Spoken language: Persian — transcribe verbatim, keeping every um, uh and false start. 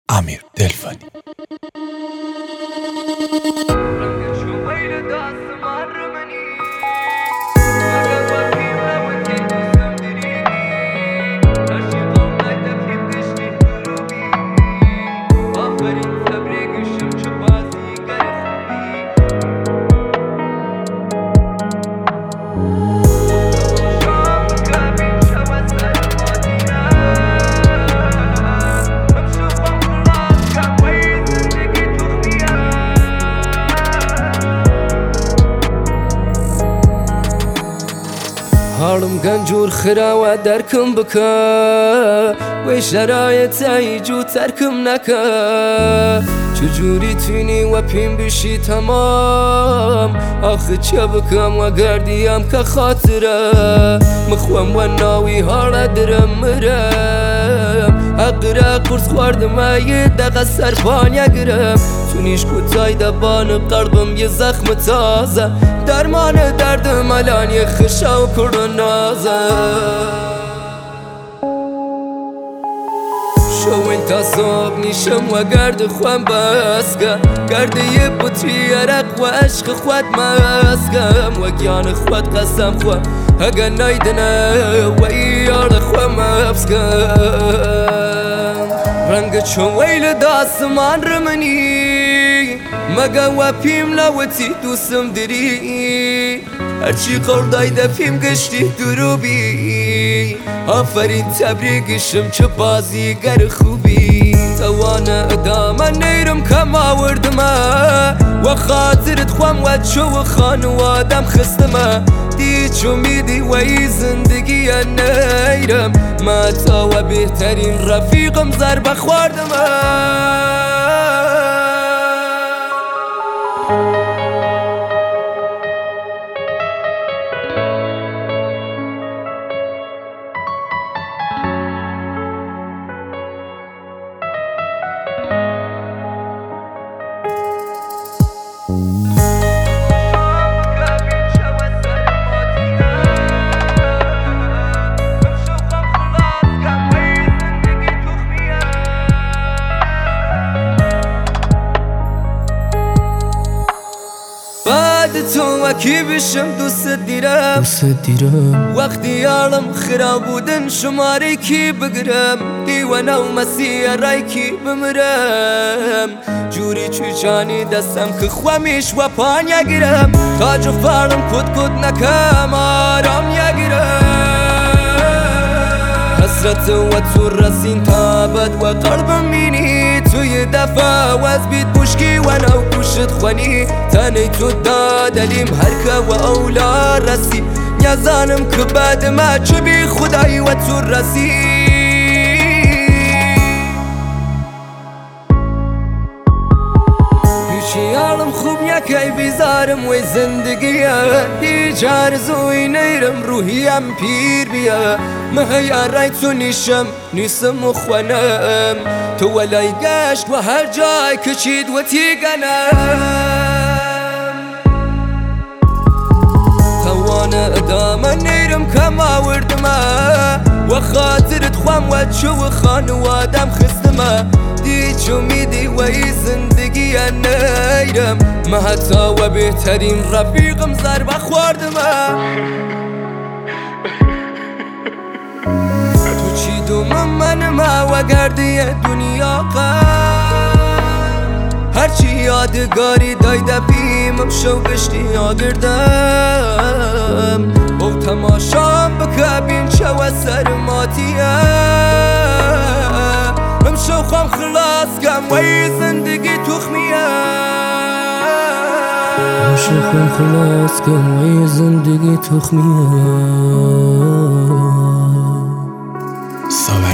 امیر دلفانی. هاڵم گەنجور خراوە دەرکم بکە وەی شەرایەتایی جوو تەرکم نەکە چجوری توینی وە پێم بشی تەمام ئاخە چێ بکەم وە گەردیام کە خاترە مخوەم وە ناوی هاڵە درم مرەم ئەقرە قورس خواردمە یە دەقە سەرپانیا گرم تونیش کوتای دەبانە قەڵبم یە زەخمە تازە دەرمانە دەردم ئەلان یە خشە و کوڕە نازە شەوێن تا سۆب نیشم وە گەردە خوێم بەسکە گەردە یە بوتری ئەرەق وە عەشقە خوات مەسکەم وە گیانە خوات قەسەم خوە هەگە نایدنە وەی یاڕە خوێ مەبسکەم ڕەنگە چۆن وەی لە داسمان ڕمنی مەگە وە پیم لەوەتی دووسم دری هەرچی قەڵدای دەفیم گشتی دروبی ئافەرین تەبریگشم چه بازیگەر خوبی تەوانە ئەدامە نەیرم کە ماوردمە وە خاترت خوام وە چۆوە خانوادەم خستمە دیچ ئومیدی وەی زندگیە نەیرم ماتاوە بێتەرین ڕەفیقم زەربە خواردمە تو وەکی بشم دووست دیرم وەختی یاڵم خراپ بوودن شمارەیەکی بگرم دیوەنە و مەسیە ڕایکی بمرم جووری چویچانی دەستم کە خوامیش وە پانیا گرم تاج و فارم کۆت کۆت نەکەم ئارام یاگرم حەسرەتە وە تو ڕەسین تابەت وە قەڵبم بینی توی دەفە وەز بیت پوشکی وەنە و کوشت خوەنی تەنەی تو دادەلیم هەرکە وە ئەولا ڕەسی نیازانم کە بەدمە چبی خودایی وە تو ڕەسی یاڵم خوب یەکەی بیزارم وەی زندگیە هیچ ئارزووی نەیرم ڕووهیم پیر بیە مەهەیە ڕای تو نیشم نیسم و خوەنم تو وەلای گەشت وە هەر جای کچیت وەتی گەنەم تەوانە ئەدامە نەیرم کە ماوردمە وە خاترت خوام وە چوە خانوادەم خستمە دیچ ئومیدی وەی زندگیە نەیرم مە هەتاوە بێتەرین ڕەفیقم زەربە خواردمە تو چی دوومە منمە وە گەردیە دونیاقە هەرچی یادگاری دای دەبیمم شەو گشتی یاگردەم بەو تەماشام بکە بین چەوە سەرماتیە بمشەو خۆم خلاصکەم وەی زندگی توخمیە بمشەو خۆم خلاصکەم وەی زندگی توخمیە